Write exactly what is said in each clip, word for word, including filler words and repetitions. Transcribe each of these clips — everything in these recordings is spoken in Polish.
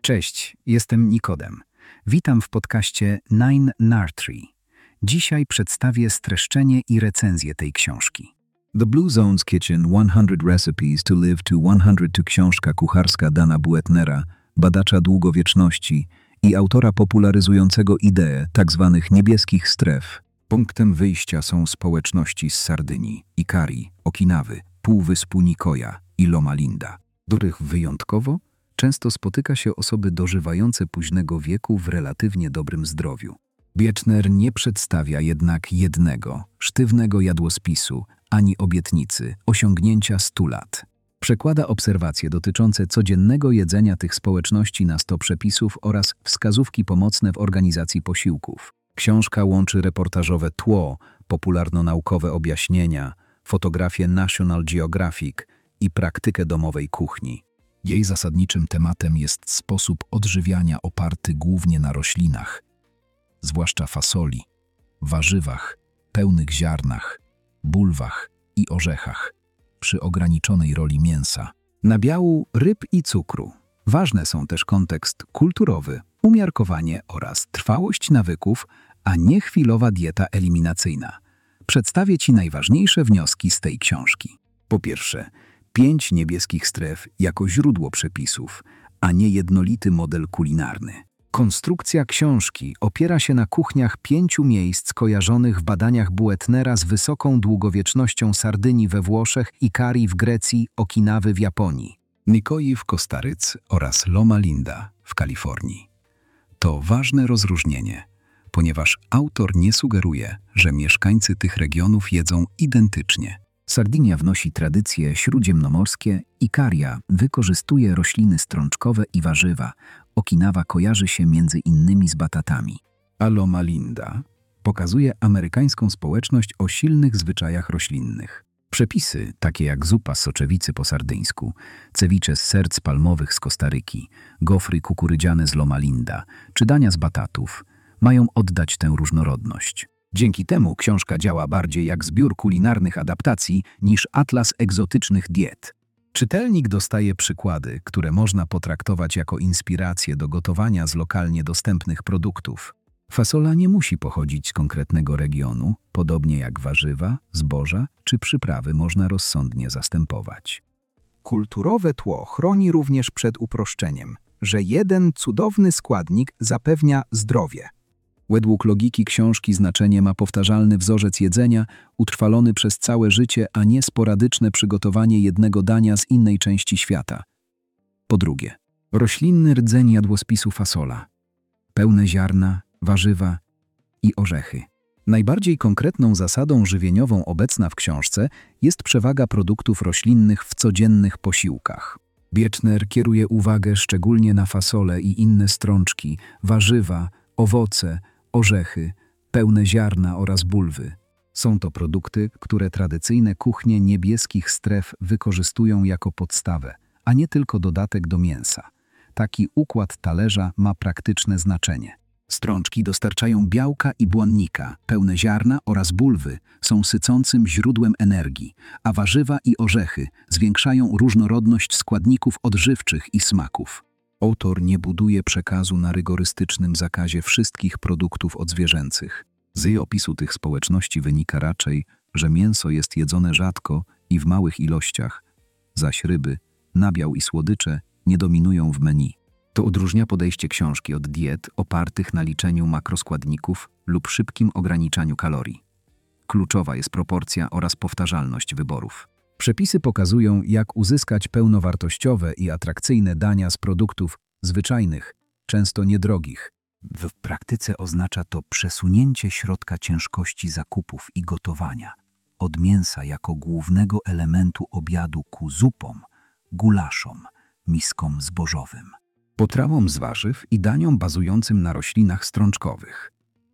Cześć, jestem Nikodem. Witam w podcaście Nine Nurtry. Dzisiaj przedstawię streszczenie i recenzję tej książki. The Blue Zone's Kitchen sto Recipes to Live to sto to książka kucharska Dana Buetnera, badacza długowieczności i autora popularyzującego ideę tzw. niebieskich stref. Punktem wyjścia są społeczności z Sardynii, Ikarii, Okinawy, Półwyspu Nicoya i Loma Linda, których wyjątkowo często spotyka się osoby dożywające późnego wieku w relatywnie dobrym zdrowiu. Buetner nie przedstawia jednak jednego, sztywnego jadłospisu, ani obietnicy osiągnięcia stu lat. Przekłada obserwacje dotyczące codziennego jedzenia tych społeczności na sto przepisów oraz wskazówki pomocne w organizacji posiłków. Książka łączy reportażowe tło, popularno-naukowe objaśnienia, fotografię National Geographic i praktykę domowej kuchni. Jej zasadniczym tematem jest sposób odżywiania oparty głównie na roślinach, zwłaszcza fasoli, warzywach, pełnych ziarnach, bulwach i orzechach, przy ograniczonej roli mięsa, nabiału, ryb i cukru. Ważne są też kontekst kulturowy, umiarkowanie oraz trwałość nawyków, a nie chwilowa dieta eliminacyjna. Przedstawię Ci najważniejsze wnioski z tej książki. Po pierwsze, pięć niebieskich stref jako źródło przepisów, a nie jednolity model kulinarny. Konstrukcja książki opiera się na kuchniach pięciu miejsc kojarzonych w badaniach Buetnera z wysoką długowiecznością Sardynii we Włoszech, Ikarii w Grecji, Okinawy w Japonii, Nikoi w Kostaryce oraz Loma Linda w Kalifornii. To ważne rozróżnienie, ponieważ autor nie sugeruje, że mieszkańcy tych regionów jedzą identycznie. Sardynia wnosi tradycje śródziemnomorskie, Ikaria wykorzystuje rośliny strączkowe i warzywa, Okinawa kojarzy się między innymi z batatami, a Loma Linda pokazuje amerykańską społeczność o silnych zwyczajach roślinnych. Przepisy, takie jak zupa z soczewicy po sardyńsku, ceviche z serc palmowych z Kostaryki, gofry kukurydziane z Loma Linda czy dania z batatów, mają oddać tę różnorodność. Dzięki temu książka działa bardziej jak zbiór kulinarnych adaptacji niż atlas egzotycznych diet. Czytelnik dostaje przykłady, które można potraktować jako inspirację do gotowania z lokalnie dostępnych produktów. Fasola nie musi pochodzić z konkretnego regionu, podobnie jak warzywa, zboża czy przyprawy można rozsądnie zastępować. Kulturowe tło chroni również przed uproszczeniem, że jeden cudowny składnik zapewnia zdrowie. Według logiki książki znaczenie ma powtarzalny wzorzec jedzenia, utrwalony przez całe życie, a nie sporadyczne przygotowanie jednego dania z innej części świata. Po drugie, roślinny rdzeń jadłospisu fasola. Pełne ziarna, warzywa i orzechy. Najbardziej konkretną zasadą żywieniową obecna w książce jest przewaga produktów roślinnych w codziennych posiłkach. Buetner kieruje uwagę szczególnie na fasole i inne strączki, warzywa, owoce, orzechy, pełne ziarna oraz bulwy. Są to produkty, które tradycyjne kuchnie niebieskich stref wykorzystują jako podstawę, a nie tylko dodatek do mięsa. Taki układ talerza ma praktyczne znaczenie. Strączki dostarczają białka i błonnika, pełne ziarna oraz bulwy są sycącym źródłem energii, a warzywa i orzechy zwiększają różnorodność składników odżywczych i smaków. Autor nie buduje przekazu na rygorystycznym zakazie wszystkich produktów odzwierzęcych. Z jej opisu tych społeczności wynika raczej, że mięso jest jedzone rzadko i w małych ilościach, zaś ryby, nabiał i słodycze nie dominują w menu. To odróżnia podejście książki od diet opartych na liczeniu makroskładników lub szybkim ograniczaniu kalorii. Kluczowa jest proporcja oraz powtarzalność wyborów. Przepisy pokazują, jak uzyskać pełnowartościowe i atrakcyjne dania z produktów zwyczajnych, często niedrogich. W praktyce oznacza to przesunięcie środka ciężkości zakupów i gotowania od mięsa jako głównego elementu obiadu ku zupom, gulaszom, miskom zbożowym, potrawom z warzyw i daniom bazującym na roślinach strączkowych.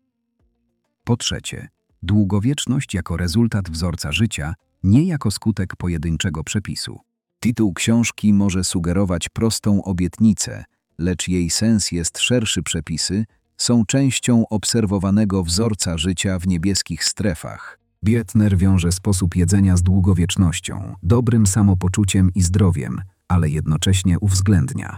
Po trzecie, długowieczność jako rezultat wzorca życia, nie jako skutek pojedynczego przepisu. Tytuł książki może sugerować prostą obietnicę, lecz jej sens jest szerszy. Przepisy są częścią obserwowanego wzorca życia w niebieskich strefach. Buetner wiąże sposób jedzenia z długowiecznością, dobrym samopoczuciem i zdrowiem, ale jednocześnie uwzględnia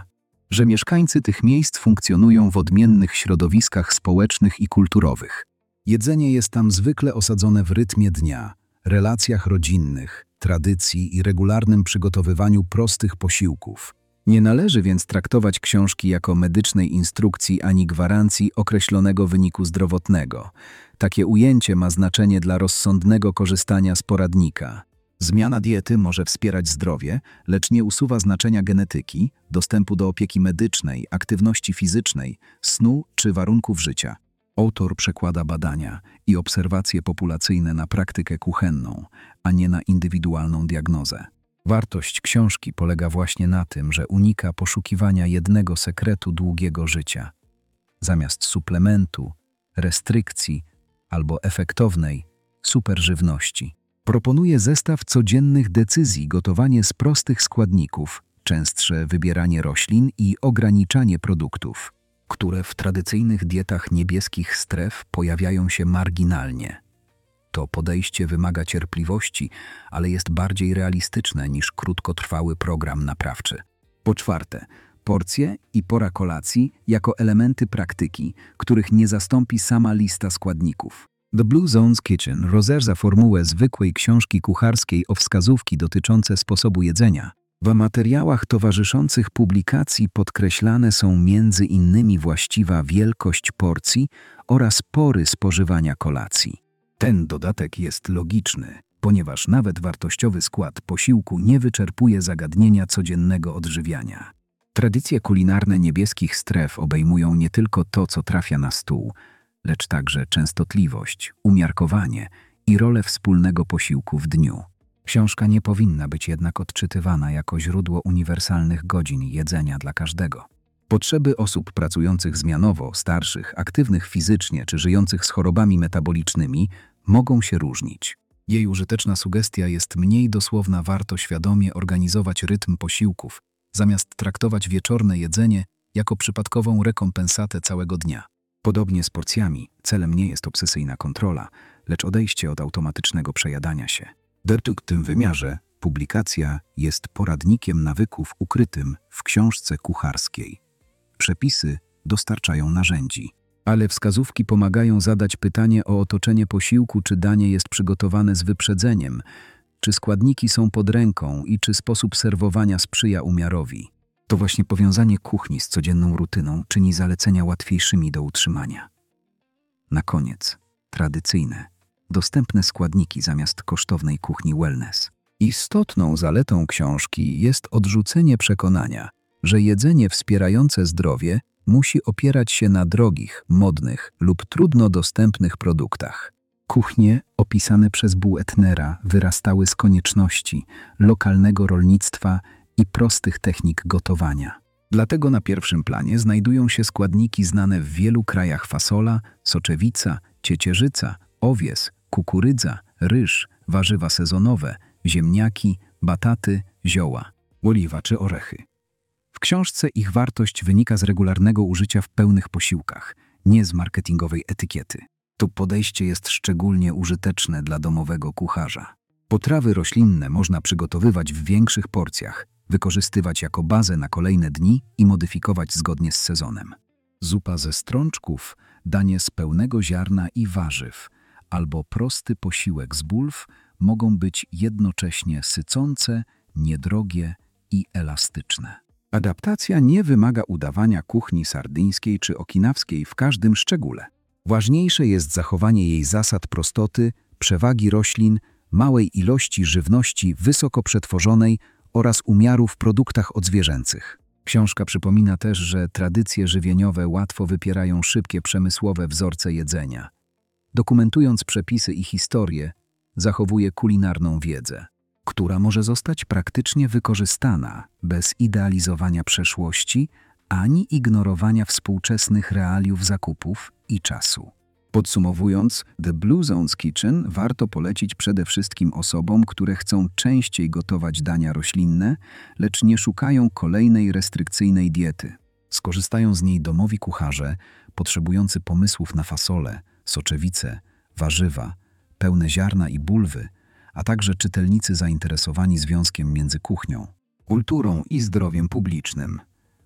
że mieszkańcy tych miejsc funkcjonują w odmiennych środowiskach społecznych i kulturowych. Jedzenie jest tam zwykle osadzone w rytmie dnia, relacjach rodzinnych, tradycji i regularnym przygotowywaniu prostych posiłków. Nie należy więc traktować książki jako medycznej instrukcji ani gwarancji określonego wyniku zdrowotnego. Takie ujęcie ma znaczenie dla rozsądnego korzystania z poradnika. Zmiana diety może wspierać zdrowie, lecz nie usuwa znaczenia genetyki, dostępu do opieki medycznej, aktywności fizycznej, snu czy warunków życia. Autor przekłada badania i obserwacje populacyjne na praktykę kuchenną, a nie na indywidualną diagnozę. Wartość książki polega właśnie na tym, że unika poszukiwania jednego sekretu długiego życia. Zamiast suplementu, restrykcji albo efektownej superżywności, proponuje zestaw codziennych decyzji, gotowanie z prostych składników, częstsze wybieranie roślin i ograniczanie produktów, które w tradycyjnych dietach niebieskich stref pojawiają się marginalnie. To podejście wymaga cierpliwości, ale jest bardziej realistyczne niż krótkotrwały program naprawczy. Po czwarte, porcje i pora kolacji jako elementy praktyki, których nie zastąpi sama lista składników. The Blue Zone's Kitchen rozerza formułę zwykłej książki kucharskiej o wskazówki dotyczące sposobu jedzenia. W materiałach towarzyszących publikacji podkreślane są między innymi właściwa wielkość porcji oraz pory spożywania kolacji. Ten dodatek jest logiczny, ponieważ nawet wartościowy skład posiłku nie wyczerpuje zagadnienia codziennego odżywiania. Tradycje kulinarne niebieskich stref obejmują nie tylko to, co trafia na stół, lecz także częstotliwość, umiarkowanie i rolę wspólnego posiłku w dniu. Książka nie powinna być jednak odczytywana jako źródło uniwersalnych godzin jedzenia dla każdego. Potrzeby osób pracujących zmianowo, starszych, aktywnych fizycznie czy żyjących z chorobami metabolicznymi mogą się różnić. Jej użyteczna sugestia jest mniej dosłowna: warto świadomie organizować rytm posiłków, zamiast traktować wieczorne jedzenie jako przypadkową rekompensatę całego dnia. Podobnie z porcjami, celem nie jest obsesyjna kontrola, lecz odejście od automatycznego przejadania się. W tym wymiarze publikacja jest poradnikiem nawyków ukrytym w książce kucharskiej. Przepisy dostarczają narzędzi, ale wskazówki pomagają zadać pytanie o otoczenie posiłku, czy danie jest przygotowane z wyprzedzeniem, czy składniki są pod ręką i czy sposób serwowania sprzyja umiarowi. To właśnie powiązanie kuchni z codzienną rutyną czyni zalecenia łatwiejszymi do utrzymania. Na koniec, tradycyjne, dostępne składniki zamiast kosztownej kuchni wellness. Istotną zaletą książki jest odrzucenie przekonania, że jedzenie wspierające zdrowie musi opierać się na drogich, modnych lub trudno dostępnych produktach. Kuchnie opisane przez Buetnera wyrastały z konieczności lokalnego rolnictwa i prostych technik gotowania. Dlatego na pierwszym planie znajdują się składniki znane w wielu krajach: fasola, soczewica, ciecierzyca, owies, kukurydza, ryż, warzywa sezonowe, ziemniaki, bataty, zioła, oliwa czy orechy. W książce ich wartość wynika z regularnego użycia w pełnych posiłkach, nie z marketingowej etykiety. To podejście jest szczególnie użyteczne dla domowego kucharza. Potrawy roślinne można przygotowywać w większych porcjach, wykorzystywać jako bazę na kolejne dni i modyfikować zgodnie z sezonem. Zupa ze strączków, danie z pełnego ziarna i warzyw, albo prosty posiłek z bulw mogą być jednocześnie sycące, niedrogie i elastyczne. Adaptacja nie wymaga udawania kuchni sardyńskiej czy okinawskiej w każdym szczególe. Ważniejsze jest zachowanie jej zasad prostoty, przewagi roślin, małej ilości żywności wysoko przetworzonej oraz umiaru w produktach odzwierzęcych. Książka przypomina też, że tradycje żywieniowe łatwo wypierają szybkie przemysłowe wzorce jedzenia. Dokumentując przepisy i historię, zachowuje kulinarną wiedzę, która może zostać praktycznie wykorzystana bez idealizowania przeszłości ani ignorowania współczesnych realiów zakupów i czasu. Podsumowując, The Blue Zone's Kitchen warto polecić przede wszystkim osobom, które chcą częściej gotować dania roślinne, lecz nie szukają kolejnej restrykcyjnej diety. Skorzystają z niej domowi kucharze, potrzebujący pomysłów na fasolę, soczewice, warzywa, pełne ziarna i bulwy, a także czytelnicy zainteresowani związkiem między kuchnią, kulturą i zdrowiem publicznym.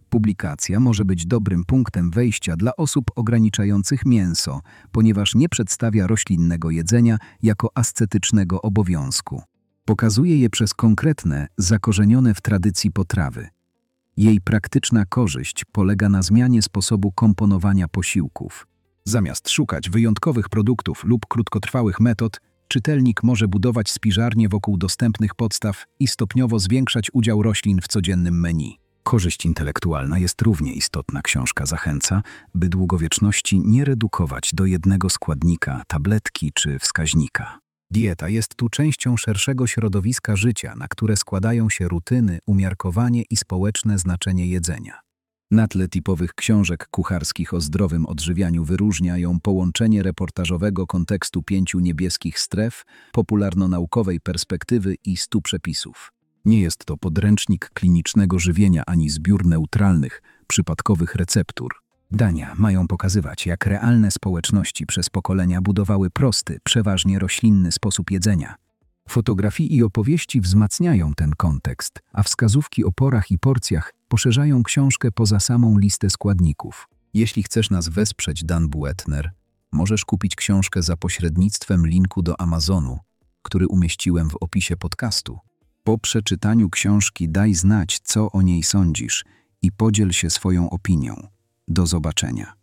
Publikacja może być dobrym punktem wejścia dla osób ograniczających mięso, ponieważ nie przedstawia roślinnego jedzenia jako ascetycznego obowiązku. Pokazuje je przez konkretne, zakorzenione w tradycji potrawy. Jej praktyczna korzyść polega na zmianie sposobu komponowania posiłków. Zamiast szukać wyjątkowych produktów lub krótkotrwałych metod, czytelnik może budować spiżarnię wokół dostępnych podstaw i stopniowo zwiększać udział roślin w codziennym menu. Korzyść intelektualna jest równie istotna. Książka zachęca, by długowieczności nie redukować do jednego składnika, tabletki czy wskaźnika. Dieta jest tu częścią szerszego środowiska życia, na które składają się rutyny, umiarkowanie i społeczne znaczenie jedzenia. Na tle typowych książek kucharskich o zdrowym odżywianiu wyróżnia ją połączenie reportażowego kontekstu pięciu niebieskich stref, popularno-naukowej perspektywy i stu przepisów. Nie jest to podręcznik klinicznego żywienia ani zbiór neutralnych, przypadkowych receptur. Dania mają pokazywać, jak realne społeczności przez pokolenia budowały prosty, przeważnie roślinny sposób jedzenia. Fotografii i opowieści wzmacniają ten kontekst, a wskazówki o porach i porcjach poszerzają książkę poza samą listę składników. Jeśli chcesz nas wesprzeć, Dan Buettner, możesz kupić książkę za pośrednictwem linku do Amazonu, który umieściłem w opisie podcastu. Po przeczytaniu książki daj znać, co o niej sądzisz i podziel się swoją opinią. Do zobaczenia.